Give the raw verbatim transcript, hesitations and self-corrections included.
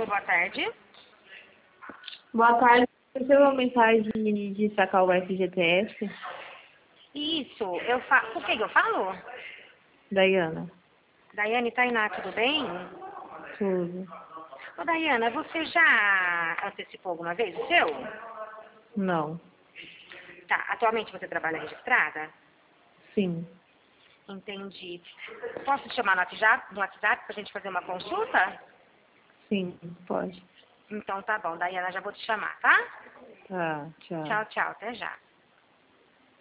Alô, boa tarde. Boa tarde. Recebeu uma mensagem de sacar o F G T S? Isso, eu falo. Com quem que eu falo? Daiana. Daiane Tainá, tudo bem? Tudo. Ô, Daiana, você já antecipou alguma vez o seu? Não. Tá, atualmente você trabalha registrada? Sim. Entendi. Posso te chamar no WhatsApp, no WhatsApp pra gente fazer uma consulta? Sim, pode. Então tá bom, Daiana, já vou te chamar, tá? Tá, tchau. Tchau, tchau, até já.